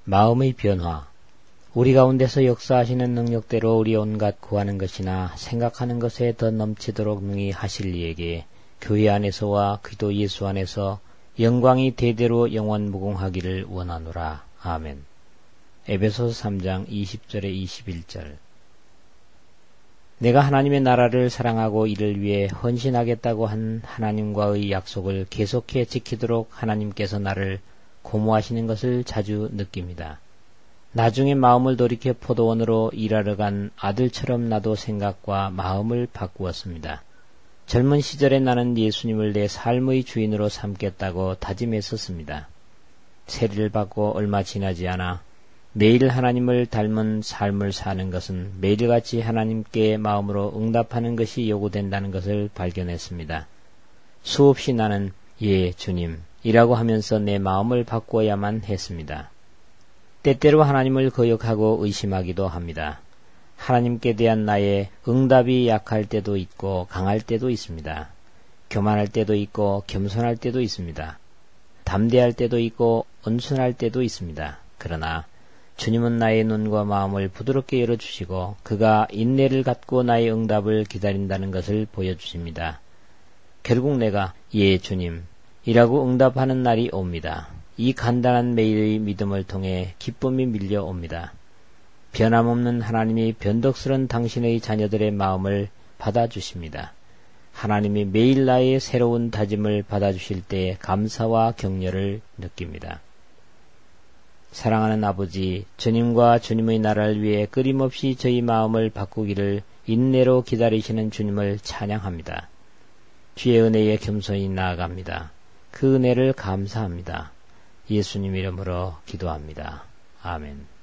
마음의 변화. 우리 가운데서 역사하시는 능력대로 우리 온갖 구하는 것이나 생각하는 것에 더 넘치도록 능히 하실 이에게 교회 안에서와 그리스도 예수 안에서 영광이 대대로 영원 무궁하기를 원하노라. 아멘. 에베소서 3장 20절에 21절. 내가 하나님의 나라를 사랑하고 이를 위해 헌신하겠다고 한 하나님과의 약속을 계속해 지키도록 하나님께서 나를 고무하시는 것을 자주 느낍니다. 나중에 마음을 돌이켜 포도원으로 일하러 간 아들처럼 나도 생각과 마음을 바꾸었습니다. 젊은 시절에 나는 예수님을 내 삶의 주인으로 삼겠다고 다짐했었습니다. 세리를 받고 얼마 지나지 않아 매일 하나님을 닮은 삶을 사는 것은 매일같이 하나님께 마음으로 응답하는 것이 요구된다는 것을 발견했습니다. 수없이 나는 예 주님 이라고 하면서 내 마음을 바꾸어야만 했습니다. 때때로 하나님을 거역하고 의심하기도 합니다. 하나님께 대한 나의 응답이 약할 때도 있고 강할 때도 있습니다. 교만할 때도 있고 겸손할 때도 있습니다. 담대할 때도 있고 온순할 때도 있습니다. 그러나 주님은 나의 눈과 마음을 부드럽게 열어주시고 그가 인내를 갖고 나의 응답을 기다린다는 것을 보여주십니다. 결국 내가 예 주님 이라고 응답하는 날이 옵니다. 이 간단한 매일의 믿음을 통해 기쁨이 밀려옵니다. 변함없는 하나님이 변덕스런 당신의 자녀들의 마음을 받아주십니다. 하나님이 매일 나의 새로운 다짐을 받아주실 때 감사와 격려를 느낍니다. 사랑하는 아버지, 주님과 주님의 나라를 위해 끊임없이 저희 마음을 바꾸기를 인내로 기다리시는 주님을 찬양합니다. 주의 은혜에 겸손히 나아갑니다. 그 은혜를 감사합니다. 예수님 이름으로 기도합니다. 아멘.